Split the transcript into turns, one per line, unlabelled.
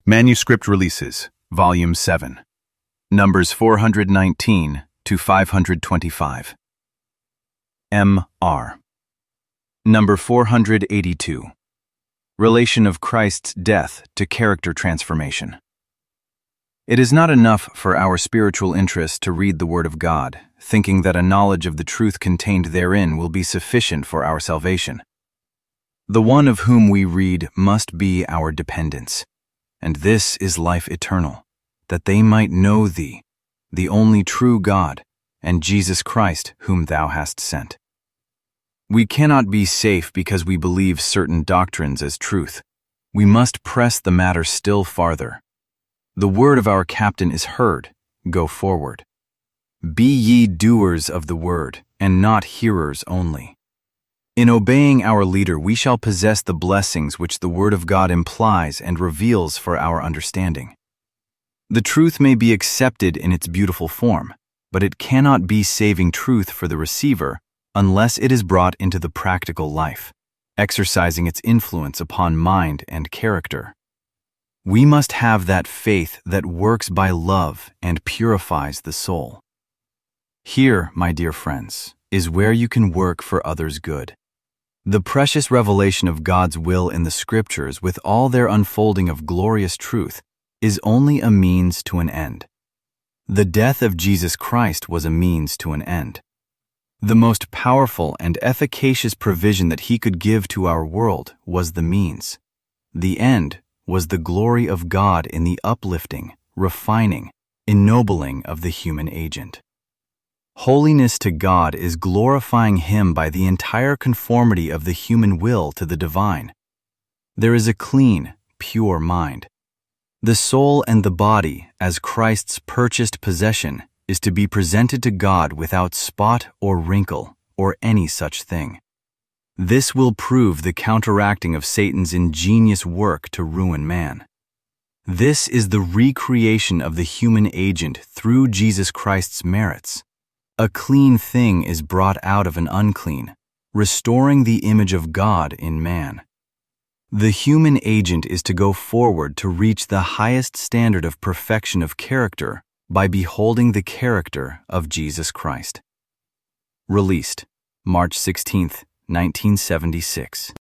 Manuscript Releases, Volume 7, Numbers 419 to 525. M.R. Number 482. Relation of Christ's death to character transformation. It is not enough for our spiritual interest to read the Word of God, thinking that a knowledge of the truth contained therein will be sufficient for our salvation. The one of whom we read must be our dependence. And this is life eternal, that they might know thee, the only true God, and Jesus Christ whom thou hast sent. We cannot be safe because we believe certain doctrines as truth. We must press the matter still farther. The word of our captain is heard, go forward. Be ye doers of the word, and not hearers only. In obeying our leader, we shall possess the blessings which the Word of God implies and reveals for our understanding. The truth may be accepted in its beautiful form, but it cannot be saving truth for the receiver unless it is brought into the practical life, exercising its influence upon mind and character. We must have that faith that works by love and purifies the soul. Here, my dear friends, is where you can work for others' good. The precious revelation of God's will in the Scriptures, with all their unfolding of glorious truth, is only a means to an end. The death of Jesus Christ was a means to an end. The most powerful and efficacious provision that He could give to our world was the means. The end was the glory of God in the uplifting, refining, ennobling of the human agent. Holiness to God is glorifying Him by the entire conformity of the human will to the divine. There is a clean, pure mind. The soul and the body, as Christ's purchased possession, is to be presented to God without spot or wrinkle or any such thing. This will prove the counteracting of Satan's ingenious work to ruin man. This is the recreation of the human agent through Jesus Christ's merits. A clean thing is brought out of an unclean, restoring the image of God in man. The human agent is to go forward to reach the highest standard of perfection of character by beholding the character of Jesus Christ. Released, March 16, 1976.